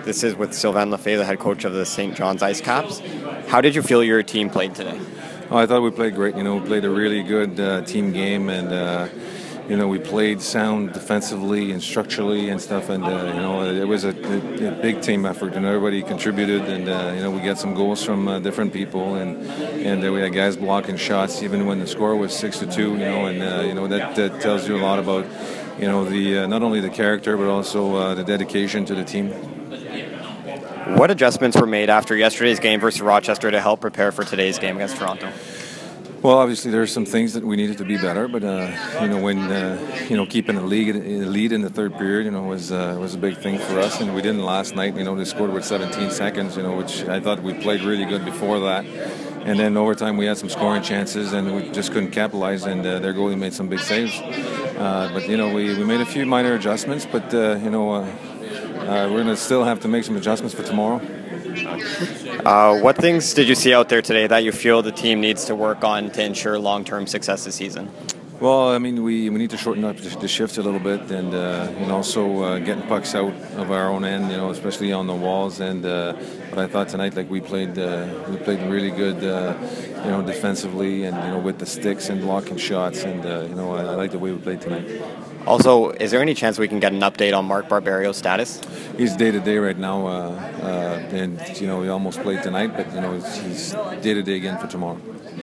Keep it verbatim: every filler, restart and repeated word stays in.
This is with Sylvain Lefebvre, the head coach of the Saint John's Ice Caps. How did you feel your team played today? Oh, I thought we played great. You know, we played a really good uh, team game, and uh, you know, we played sound defensively and structurally and stuff. And uh, you know, it was a, a, a big team effort, and everybody contributed. And uh, you know, we got some goals from uh, different people, and and uh, we had guys blocking shots, even when the score was six to two. You know, and uh, you know that, that tells you a lot about you know the uh, not only the character but also uh, the dedication to the team. What adjustments were made after yesterday's game versus Rochester to help prepare for today's game against Toronto? Well, obviously there's some things that we needed to be better, but uh, you know when uh, you know keeping the lead, the lead in the third period, you know was uh, was a big thing for us, and we didn't last night. You know they scored with seventeen seconds, you know, which I thought we played really good before that. And then overtime we had some scoring chances, and we just couldn't capitalize. And uh, their goalie made some big saves. Uh, but you know we, we made a few minor adjustments, but uh, you know. Uh, Uh, we're going to still have to make some adjustments for tomorrow. Uh, what things did you see out there today that you feel the team needs to work on to ensure long-term success this season? Well, I mean, we, we need to shorten up the shifts a little bit, and uh, and also uh, getting pucks out of our own end, you know, especially on the walls. And uh, but I thought tonight, like we played, uh, we played really good, uh, you know, defensively, and you know, with the sticks and blocking shots, and uh, you know, I, I like the way we played tonight. Also, is there any chance we can get an update on Mark Barberio's status? He's day to day right now, uh, uh, and you know, he almost played tonight, but you know, he's day to day again for tomorrow.